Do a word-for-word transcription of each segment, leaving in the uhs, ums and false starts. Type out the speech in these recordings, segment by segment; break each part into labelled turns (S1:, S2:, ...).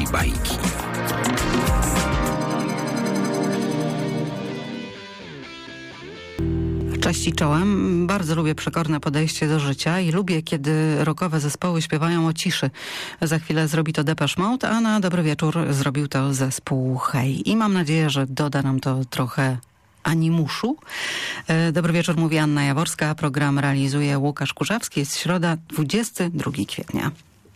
S1: bajki.
S2: Cześć i czołem. Bardzo lubię przekorne podejście do życia i lubię, kiedy rockowe zespoły śpiewają o ciszy. Za chwilę zrobi to Depeche Mode, a na dobry wieczór zrobił to zespół Hej. I mam nadzieję, że doda nam to trochę animuszu. Dobry wieczór, mówi Anna Jaworska. Program realizuje Łukasz Kurzawski. Jest środa, dwudziestego drugiego kwietnia.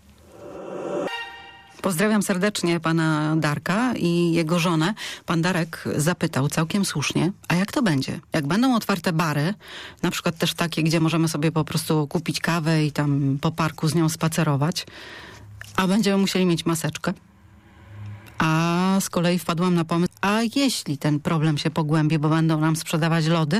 S2: Pozdrawiam serdecznie pana Darka i jego żonę. Pan Darek zapytał całkiem słusznie, a jak to będzie? Jak będą otwarte bary, na przykład też takie, gdzie możemy sobie po prostu kupić kawę i tam po parku z nią spacerować, a będziemy musieli mieć maseczkę? A z kolei wpadłam na pomysł, a jeśli ten problem się pogłębi, bo będą nam sprzedawać lody?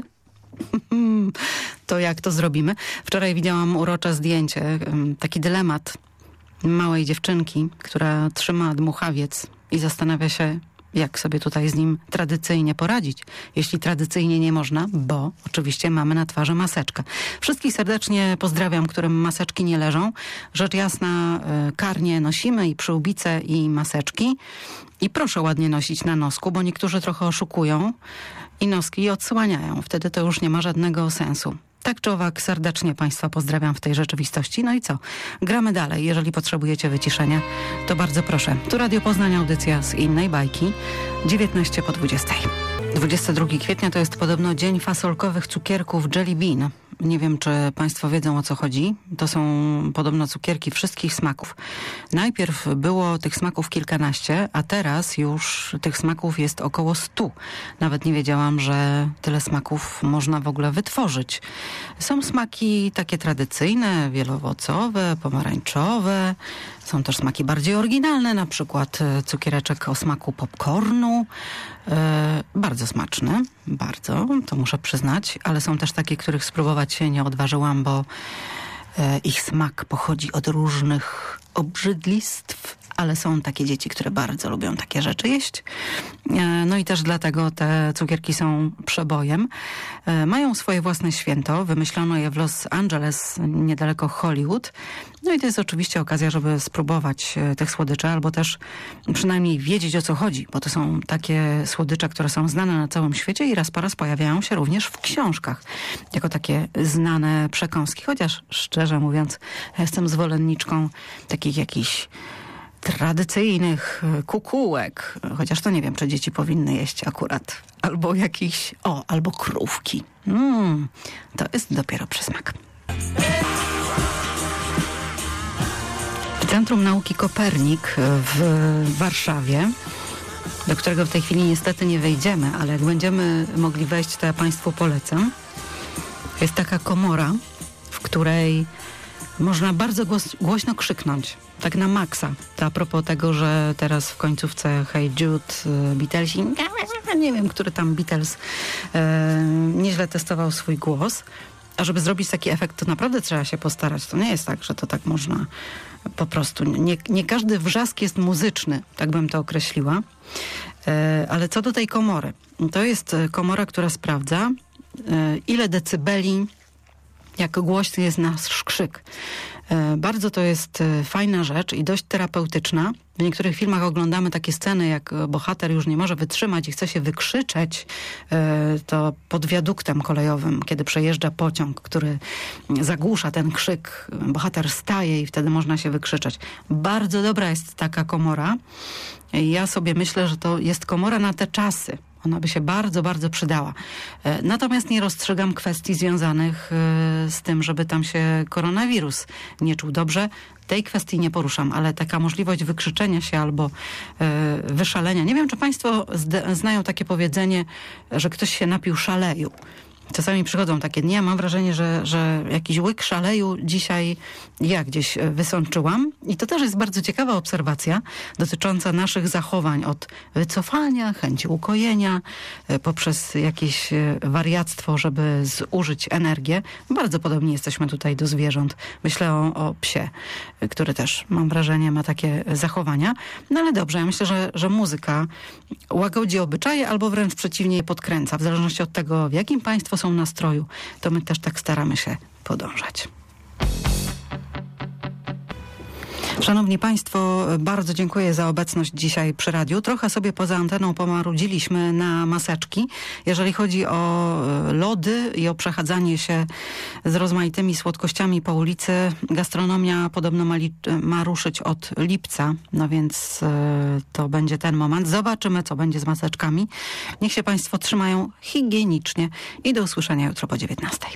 S2: To jak to zrobimy? Wczoraj widziałam urocze zdjęcie, taki dylemat małej dziewczynki, która trzyma dmuchawiec i zastanawia się, jak sobie tutaj z nim tradycyjnie poradzić. Jeśli tradycyjnie nie można, bo oczywiście mamy na twarzy maseczkę. Wszystkich serdecznie pozdrawiam, którym maseczki nie leżą. Rzecz jasna, karnie nosimy i przyłbice, i maseczki. I proszę ładnie nosić na nosku, bo niektórzy trochę oszukują i noski odsłaniają. Wtedy to już nie ma żadnego sensu. Tak czy owak, serdecznie państwa pozdrawiam w tej rzeczywistości. No i co? Gramy dalej. Jeżeli potrzebujecie wyciszenia, to bardzo proszę. Tu Radio Poznań, audycja z innej bajki. dziewiętnaście po dwudziestej. dwudziestego drugiego kwietnia to jest podobno dzień fasolkowych cukierków Jelly Bean. Nie wiem, czy państwo wiedzą, o co chodzi. To są podobno cukierki wszystkich smaków. Najpierw było tych smaków kilkanaście, a teraz już tych smaków jest około stu. Nawet nie wiedziałam, że tyle smaków można w ogóle wytworzyć. Są smaki takie tradycyjne, wieloowocowe, pomarańczowe. Są też smaki bardziej oryginalne, na przykład cukiereczek o smaku popcornu. E, bardzo smaczny, bardzo, to muszę przyznać, ale są też takie, których spróbować się nie odważyłam, bo e, ich smak pochodzi od różnych obrzydlistw, ale są takie dzieci, które bardzo lubią takie rzeczy jeść. E, no i też dlatego te cukierki są przebojem. E, mają swoje własne święto, wymyślono je w Los Angeles, niedaleko Hollywood. No i to jest oczywiście okazja, żeby spróbować tych słodyczy, albo też przynajmniej wiedzieć, o co chodzi, bo to są takie słodycze, które są znane na całym świecie i raz po raz pojawiają się również w książkach, jako takie znane przekąski, chociaż szczerze mówiąc, jestem zwolenniczką takich jakichś tradycyjnych kukułek, chociaż to nie wiem, czy dzieci powinny jeść akurat, albo jakichś, o, albo krówki. Mm, to jest dopiero przysmak. Centrum Nauki Kopernik w Warszawie, do którego w tej chwili niestety nie wejdziemy, ale jak będziemy mogli wejść, to ja państwu polecam. Jest taka komora, w której można bardzo głos, głośno krzyknąć, tak na maksa. To a propos tego, że teraz w końcówce Hey Jude, Beatlesi, nie wiem, który tam Beatles e, nieźle testował swój głos. A żeby zrobić taki efekt, to naprawdę trzeba się postarać. To nie jest tak, że to tak można po prostu. Nie, nie każdy wrzask jest muzyczny, tak bym to określiła. E, ale co do tej komory. To jest komora, która sprawdza, e, ile decybeli, jak głośny jest nasz krzyk. E, bardzo to jest e, fajna rzecz i dość terapeutyczna. W niektórych filmach oglądamy takie sceny, jak bohater już nie może wytrzymać i chce się wykrzyczeć, e, to pod wiaduktem kolejowym, kiedy przejeżdża pociąg, który zagłusza ten krzyk. Bohater staje i wtedy można się wykrzyczeć. Bardzo dobra jest taka komora. Ja sobie myślę, że to jest komora na te czasy. Ona by się bardzo, bardzo przydała. Natomiast nie rozstrzygam kwestii związanych z tym, żeby tam się koronawirus nie czuł dobrze. Tej kwestii nie poruszam, ale taka możliwość wykrzyczenia się albo wyszalenia. Nie wiem, czy państwo znają takie powiedzenie, że ktoś się napił szaleju. Czasami przychodzą takie dni, ja mam wrażenie, że, że jakiś łyk szaleju dzisiaj ja gdzieś wysączyłam. I to też jest bardzo ciekawa obserwacja dotycząca naszych zachowań od wycofania, chęci ukojenia, poprzez jakieś wariactwo, żeby zużyć energię. Bardzo podobnie jesteśmy tutaj do zwierząt. Myślę o, o psie, który też, mam wrażenie, ma takie zachowania. No ale dobrze, ja myślę, że, że muzyka łagodzi obyczaje albo wręcz przeciwnie je podkręca. W zależności od tego, w jakim państwo są nastroju, to my też tak staramy się podążać. Szanowni Państwo, bardzo dziękuję za obecność dzisiaj przy radiu. Trochę sobie poza anteną pomarudziliśmy na maseczki. Jeżeli chodzi o lody i o przechadzanie się z rozmaitymi słodkościami po ulicy, gastronomia podobno ma, li- ma ruszyć od lipca, no więc to będzie ten moment. Zobaczymy, co będzie z maseczkami. Niech się Państwo trzymają higienicznie i do usłyszenia jutro po dziewiętnastej.